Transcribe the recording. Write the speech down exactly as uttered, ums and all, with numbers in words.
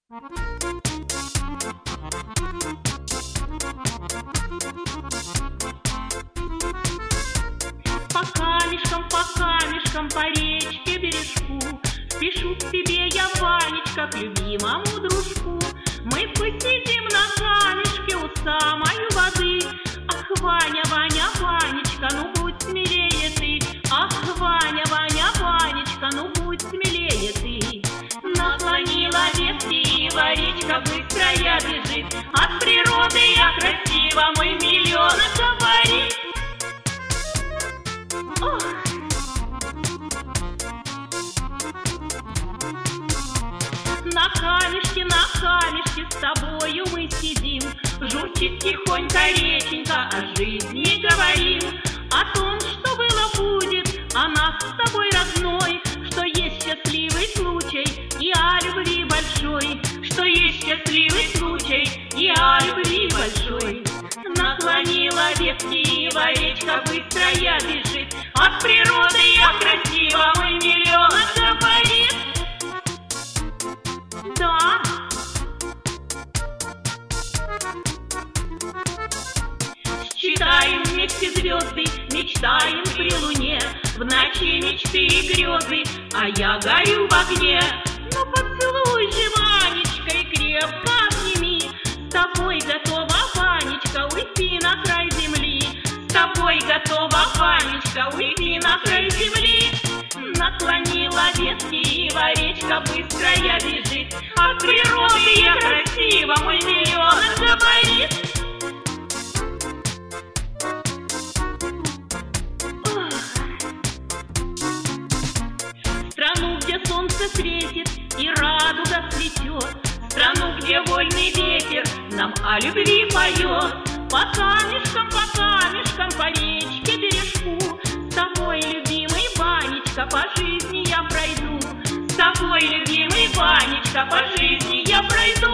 По камешкам, по камешкам, по речке бережку спешу к тебе я, Ванечка, к любимому дружку. Мы посидим на камешке у самой воды. Ах, Ваня, Ваня, Ванечка, ну будь смелее ты. Ах, Ваня, Ваня, Ванечка, ну будь смелее ты. Наклонила ветки, речка быстрая бежит. От природы я красива, мой миллион говорит. Ох. На камешке, на камешке с тобою мы сидим. Журчит тихонько реченька, о жизни говорим. О том, что было будет, о нас с тобой родной. Что есть счастливый случай и о любви большой. Что есть счастливый случай и о любви большой. Наклонила ветки, речка быстрая бежит. От природы я красива, мой миллион говорит. Да. Считаем вместе звезды, мечтаем при луне. В ночи мечты и грезы, а я горю в огне. Ну поцелуй же, Ванечка, и крепко обними. С тобой готова, Ванечка, уйти на край земли. С тобой готова, Ванечка, уйти на край земли. Наклонила ветки, речка быстрая бежит. От природы я красива, мой миллион говорит. Страну, где солнце светит и радуга цветет. Страну, где вольный ветер нам о любви поет. По камешкам, по камешкам, по речке бережку. С тобой, любимый Ванечка, по жизни я пройду. С тобой, любимый Ванечка, по жизни я пройду.